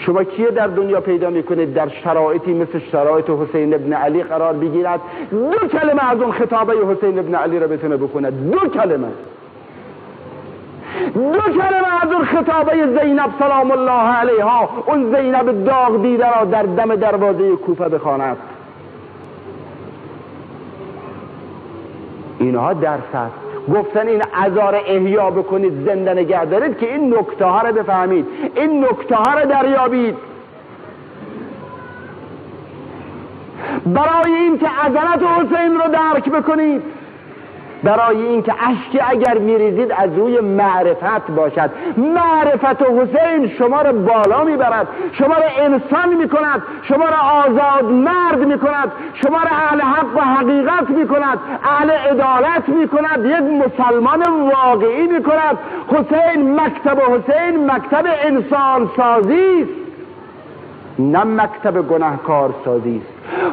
شما کیه در دنیا پیدا میکنید در شرایطی مثل شرایط حسین ابن علی قرار بگیرد 2 کلمه از اون خطابه حسین ابن علی را بتونه بخونه؟ 2 کلمه از اون خطابه زینب سلام الله علیها، اون زینب داغ دیده را در دم دروازه کوفه بخواند. اینها درس است. گفتن این عذار احیا بکنید، زنده نگه دارید که این نکته ها را بفهمید، این نکته ها را دریابید. برای این که عظمت حسین رو درک بکنید، برای این که اشکی اگر میریزید از روی معرفت باشد. معرفت حسین شما را بالا میبرد، شما را انسان میکند، شما را آزاد مرد میکند، شما را اهل حق و حقیقت میکند، اهل عدالت میکند، یک مسلمان واقعی میکند. مکتب حسین مکتب انسان سازی است، نه مکتب گناهکار سازی است.